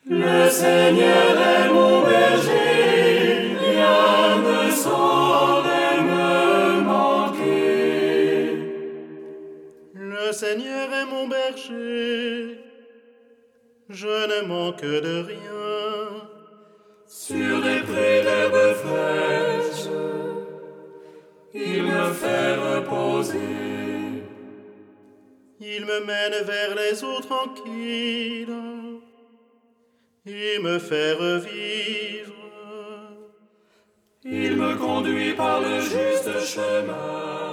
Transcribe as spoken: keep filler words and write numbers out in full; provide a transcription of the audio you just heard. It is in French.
Le Seigneur est mon berger, rien ne saurait me manquer. Le Seigneur est mon berger, je ne manque de rien. Sur des prés d'herbes fraîches, il me fait reposer. Il me mène vers les eaux tranquilles, il me fait revivre. Il me conduit par le juste chemin